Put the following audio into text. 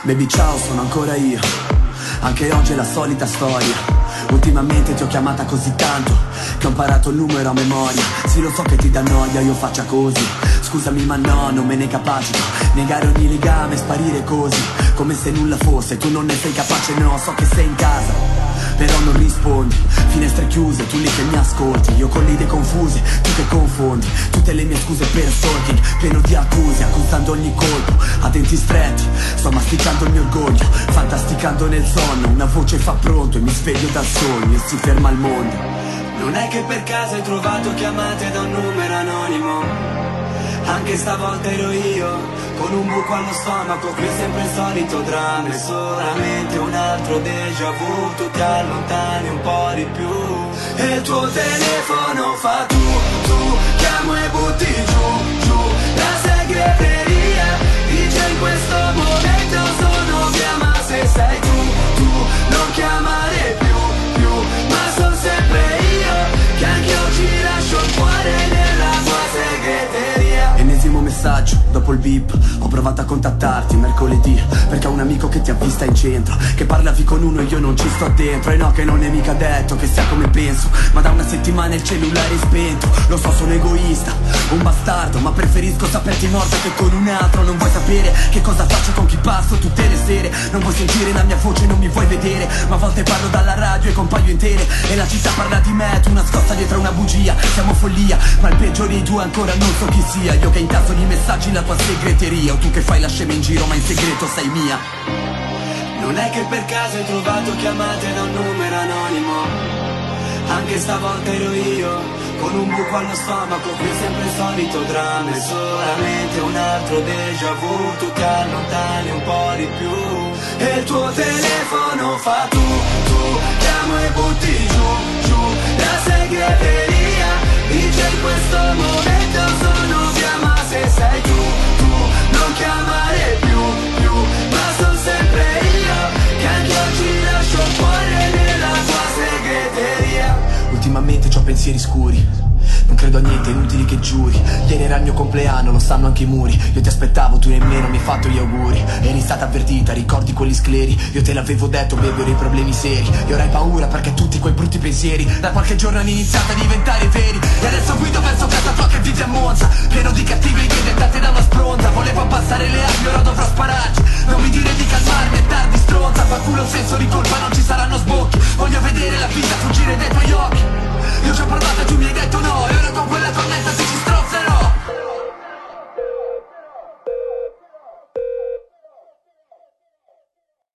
Baby ciao, sono ancora io. Anche oggi è la solita storia. Ultimamente ti ho chiamata così tanto che ho imparato il numero a memoria. Sì, lo so che ti dà noia, io faccia così. Scusami ma no, non me ne capacito. Negare ogni legame, sparire così come se nulla fosse, tu non ne sei capace. No, so che sei in casa, però non rispondi. Finestre chiuse, tu lì che mi ascolti. Io con le idee confuse, tu che confondi. Tutte le mie scuse per stalking, pieno di accuse, accusando ogni colpo. A denti stretti, sto masticando il mio orgoglio, fantasticando nel sonno. Una voce fa pronto e mi sveglio dal sogno e si ferma il mondo. Non è che per caso hai trovato chiamate da un numero anonimo. Anche stavolta ero io, con un buco allo stomaco, qui sempre il solito dramma. È solamente un altro déjà vu, tu ti allontani un po' di più. E il tuo telefono fa tu, chiamo e butti giù la segreteria. Dice in questo momento sono via, ma se sei tu non chiamare più, ma sono sempre io, che anche oggi lascio il cuore nella tua segreteria. Ennesimo messaggio, dopo il beep, ho provato a contattarti mercoledì, perché ho un amico che ti ha vista in centro, che parlavi con uno e io non ci sto dentro. E no, che non è mica detto che sia come penso, ma da una settimana il cellulare è spento. Lo so, sono egoista, un bastardo, ma preferisco saperti morta che con un altro. Non vuoi sapere che cosa faccio con chi passo tutte le sere. Non vuoi sentire la mia voce, non mi vuoi vedere, ma a volte parlo dalla radio e compaio intere. E la città parla di me, tu nascosta dietro una bugia. Siamo follia, ma il peggio dei due ancora non so chi sia. Io che incasso gli messaggi in la tua segreteria, o tu che fai la scema in giro ma in segreto sei mia. Non è che per caso hai trovato chiamate da un numero anonimo. Anche stavolta ero io, con un buco allo stomaco, qui sempre il solito dramma. È solamente un altro déjà vu, tu ti allontani un po' di più. E il tuo telefono fa tu, chiamo e butti giù la segreteria. Dice in questo momento sono via, ma se sei tu non chiamare più, ma sono sempre io, che anche oggi lascio il cuore nella tua segreteria. Ultimamente c'ho pensieri scuri, non credo a niente, inutili che giuri. Ieri era il mio compleanno, lo sanno anche i muri. Io ti aspettavo, tu nemmeno mi hai fatto gli auguri. Eri stata avvertita, ricordi quegli scleri? Io te l'avevo detto, bevo dei problemi seri. E ora hai paura perché tutti quei brutti pensieri da qualche giorno hanno iniziato a diventare veri. E adesso guido verso casa tua che vive a Monza, pieno di cattive idee dettate da una spronza. Volevo abbassare le armi, ora dovrò spararci. Non mi dire di calmarmi, è tardi stronza. Fa culo un senso di colpa, non ci saranno sbocchi. Voglio vedere la vita fuggire dai tuoi occhi. Io ci ho provato e tu mi hai detto no.